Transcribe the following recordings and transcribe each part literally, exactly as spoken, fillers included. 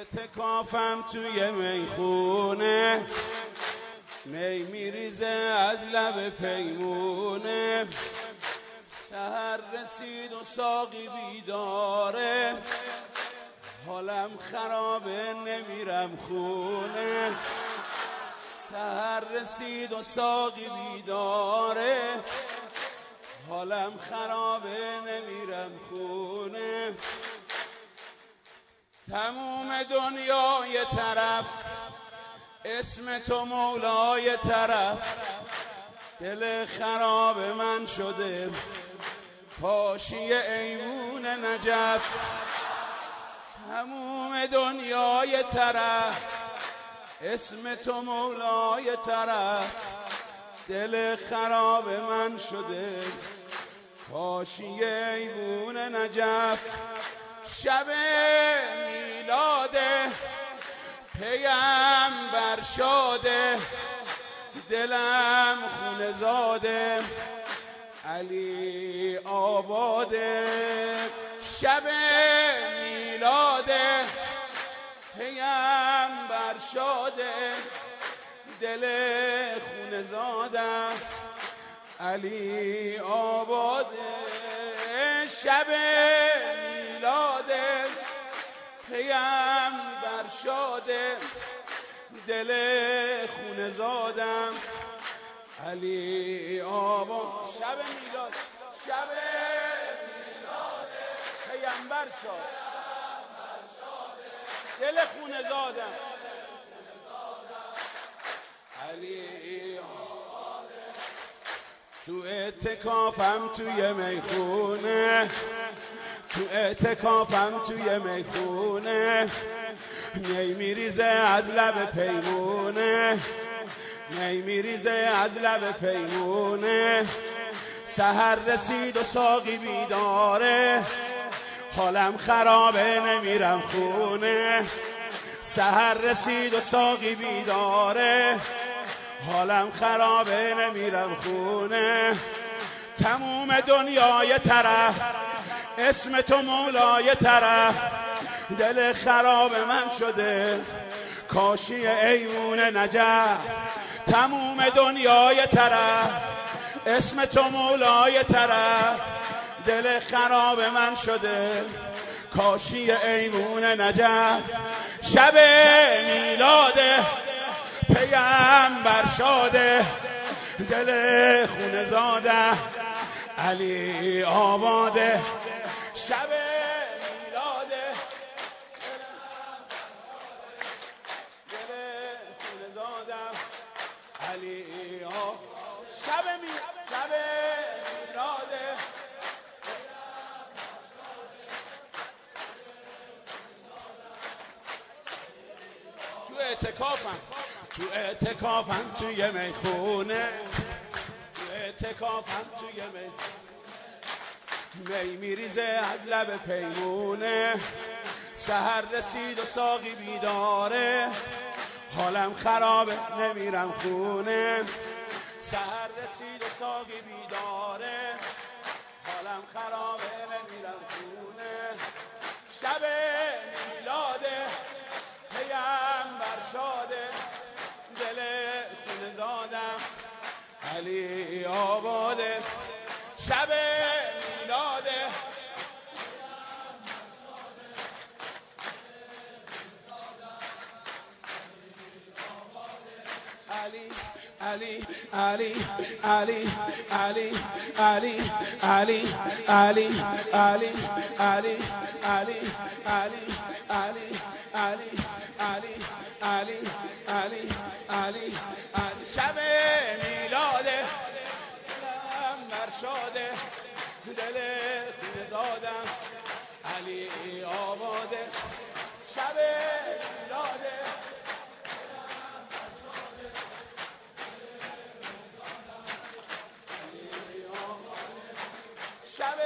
اعتکافم توی میخونه، می میریزه از لب پیمونه. سحر رسید و ساقی بیداره، حالم خرابه نمیرم خونه. سحر رسید و ساقی بیداره، حالم خرابه نمیرم خونه. تموم دنیای طرف، اسم تو مولای طرف. دل خراب من شده پاشی ایوون نجف. تموم دنیای طرف، اسم تو مولای طرف. دل خراب من شده پاشی ایوون نجف. شب میلاد پیغمبر شده، دلم خونه زاده علی آباده. شب میلاد پیغمبر شده، دل خونه زاده علی آباده. شب میلاد پیغمبر شده، دل خونه زادم علی آباد. شب میلاد، شب میلاد پیغمبر شد، دل خونه زادم علی آباد. تو اعتکافم توی میخونه، تو اعتکافم توی میخونه. می میریزه از لب پیمونه، می میریزه از لب پیمونه. سحر رسید و ساقی بیداره، حالم خرابه نمیرم خونه. سحر رسید و ساقی بیداره، حالم خرابه نمیرم خونه. تموم دنیای طرف، اسم تو مولای طرف. دل خراب من شده کاشی ایوون نجف. تموم دنیای طرف، اسم تو مولای طرف. دل خراب من شده کاشی ایوون نجف. شب میلاد پیغمبر شده، دل خونه زاده علی آباده. شب میلاد دل خونه زاده علی آباده. شب می شب میلاد تو اعتکافم، تو اعتکافم توی میخونه، تو اعتکافم توی میخونه. می میریزه از لب پیمونه. سحر رسید و ساقی بیداره، حالم خرابه نمیرم خونه. سحر رسید و ساقی بیداره، حالم خرابه نمیرم خونه. شب میلاد پیغمبر شده، دل خونه زادم علی آباده. شب میلاد علی علی علی علی علی علی علی علی علی علی علی علی علی علی علی علی علی علی علی. شب میلاد پیغمبر شده، دل خونه زادم علی آباده. شب میلاد شب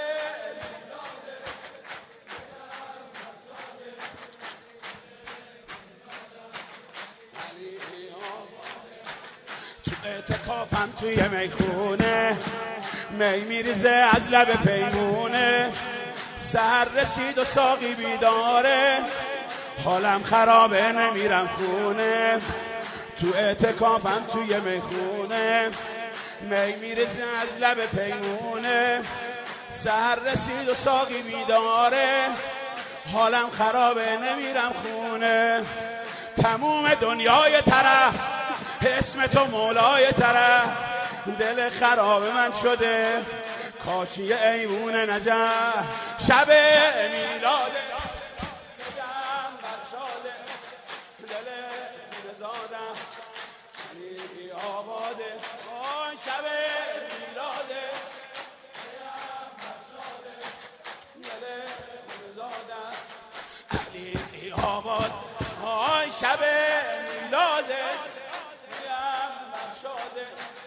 تو اعتکافم توی میخونه، می میریزه از لب پیمونه. سحر رسید و ساقی بیداره، حالم خرابه نمیرم خونه، تو اعتکافم توی میخونه، می میرسه از لب پیمونه، سحر رسید و ساقی بیداره، حالم خرابه نمیرم خونه، تموم دنیای طرف اسم تو مولای طرف، دل خراب من شده کاشی ایوون نجف، شب میلاده دل زادم علی آباده، آی شب میلاده دل زادم علی آباد، آی شب میلاده شاده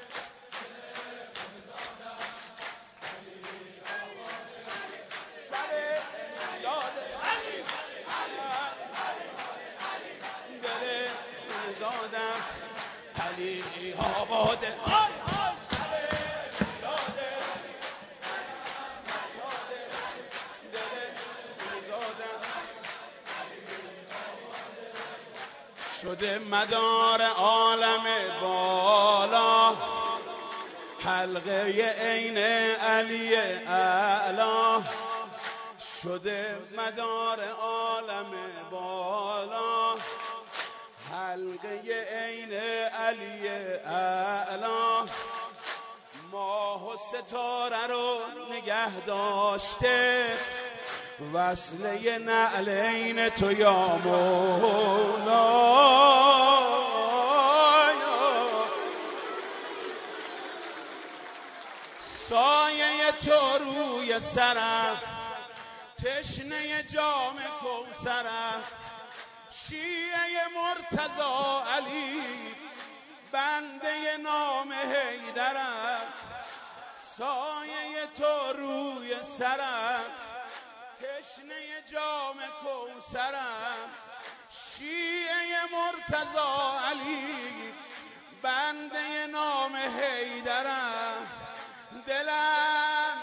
شب میلاده دل زادم علی آباده، آی آی شب میلاده شاده دل زادم شده مدار عالم بالا، حلقه عین علی اعلی، شده مدار عالم بالا، حلقه عین علی اعلی، ماه و ستاره رو نگه داشته، وصله نعلین تو یا مولا، سایه تو روی سرم، تشنه جام کوثرم، شیعه مرتضی علی، بنده نام حیدرم، سایه تو روی سرم، تشنه جام کوثرم، شیعه مرتضی علی، بنده نام حیدرم، دلم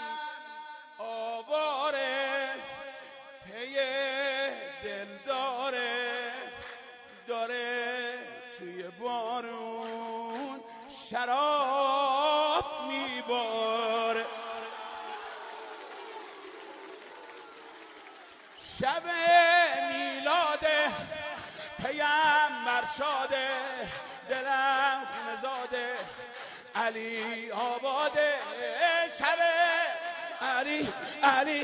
آواره پی دل داره، داره توی بارون شراب میباره، شب میلاده پیامبر شاده، دلم خونه زاده علی آباده، شب علی علی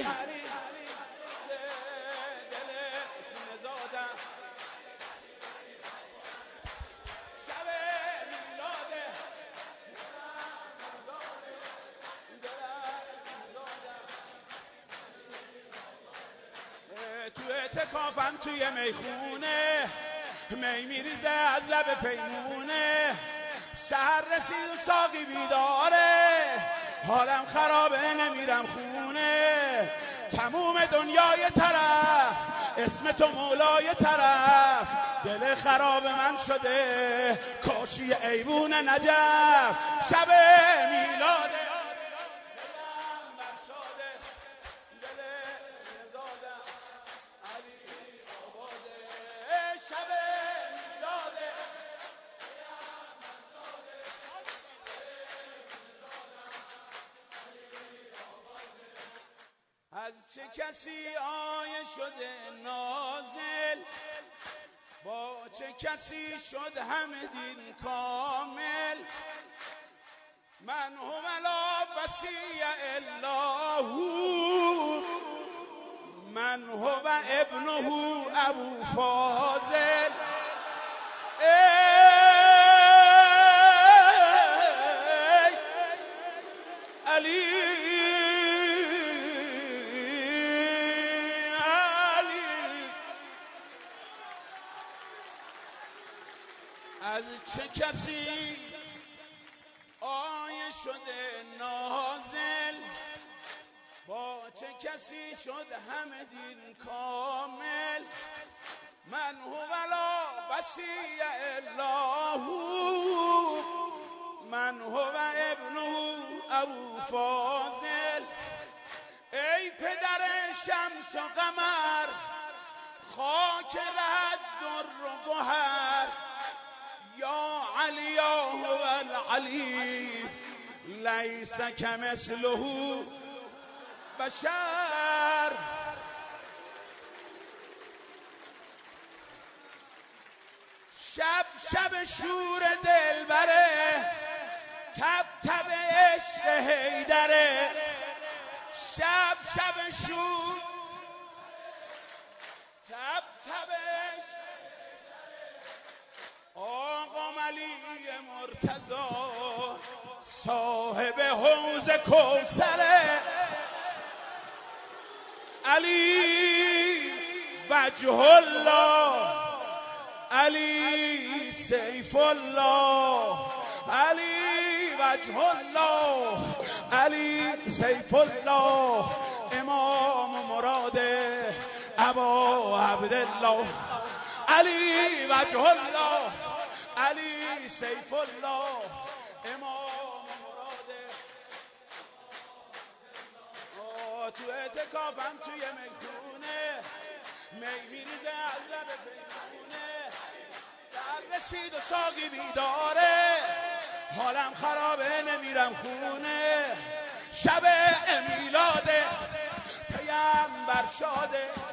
دل خونه زادم، شب میلاده تو اعتکافم توی میخونه، می میریزه از لب پیمونه، سحر رسید و ساقی بیداره، حالم خرابه نمیرم خونه، تموم دنیای طرف اسم تو مولای طرف، دل خراب من شده کاشی ایوون نجف، شب میلاده شب میلاده از چه کسی آیه شده نازل، با چه کسی شد همه دین کامل، من هم لا وصی الله، من هو ابنه ابو فاضل، ای علی علی، از چه کسی آیه شده نازل، با چه کسی شد همه دین کامل، من هو لا وصی الله، من هو ابنه ابو فاضل، ای پدر شمس و قمر خاک ره علی لیس کمثله بشر. شب شب شور دلبره، تب تب عشق حیدره. شب شب شور تب تب عشق آقا علی مرتضی صاحب حوض کوثره. علی وجه الله، علی سیف الله، علی وجه الله، علی سیف الله. امام مراد ابا عبدالله، علی وجه الله، علی سیف الله. امام مراد تو اعتکافم توی میخونه، می میریزه از لب پیمونه. سر رسید و ساقی بیداره، حالم خرابه نمیرم خونه. شب میلاده پیامبر شاده،